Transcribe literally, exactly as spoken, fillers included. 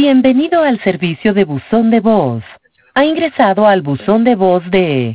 Bienvenido al servicio de buzón de voz. Ha ingresado al buzón de voz de